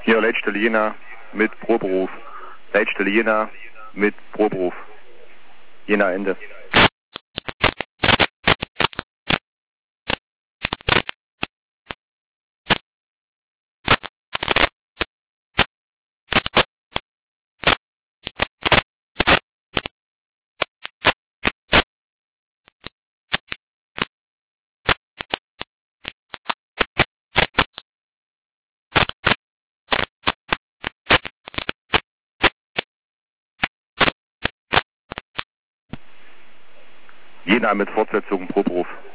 Hier Leitstelle Jena mit Proberuf. Leitstelle Jena mit Proberuf. Jena Ende. Jena mit Fortsetzung Proberuf.